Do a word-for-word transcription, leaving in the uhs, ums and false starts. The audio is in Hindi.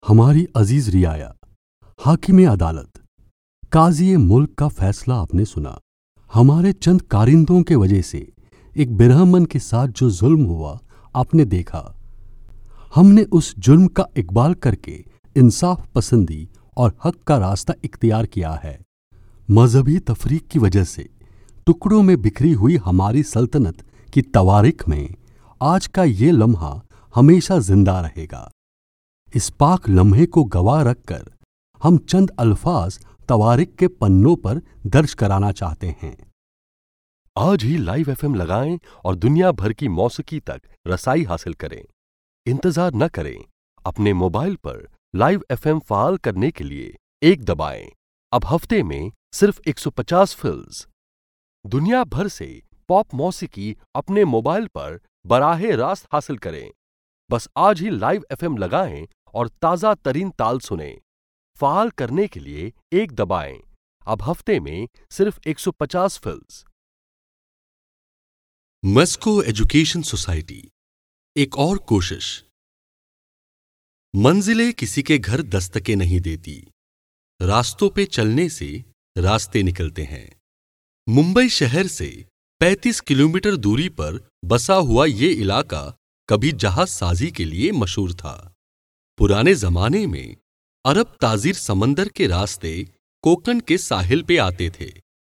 हमारी अजीज रियाया, हाकिम अदालत, काजी मुल्क का फैसला आपने सुना। हमारे चंद कारिंदों के वजह से एक बिरहमन के साथ जो जुल्म हुआ आपने देखा। हमने उस जुल्म का इकबाल करके इंसाफ पसंदी और हक का रास्ता इख्तियार किया है। मजहबी तफरीक की वजह से टुकड़ों में बिखरी हुई हमारी सल्तनत की तवारीख में आज का ये लम्हा हमेशा जिंदा रहेगा। इस पाक लम्हे को गवाह रखकर हम चंद अल्फाज तवारीख के पन्नों पर दर्ज कराना चाहते हैं। आज ही लाइव एफएम लगाएं और दुनिया भर की मौसीकी तक रसाई हासिल करें। इंतजार न करें, अपने मोबाइल पर लाइव एफएम फाल करने के लिए एक दबाएं। अब हफ्ते में सिर्फ एक सौ पचास फिल्स। दुनिया भर से पॉप मौसीकी अपने मोबाइल पर बराहे रास्त हासिल करें। बस आज ही लाइव एफएम लगाएं और ताजा तरीन ताल सुनें। फाल करने के लिए एक दबाएं। अब हफ्ते में सिर्फ एक सौ पचास फिल्स। मस्को एजुकेशन सोसाइटी, एक और कोशिश। मंजिलें किसी के घर दस्तके नहीं देती, रास्तों पे चलने से रास्ते निकलते हैं। मुंबई शहर से पैंतीस किलोमीटर दूरी पर बसा हुआ ये इलाका कभी जहाज साजी के लिए मशहूर था। पुराने जमाने में अरब ताजीर समंदर के रास्ते कोकण के साहिल पे आते थे।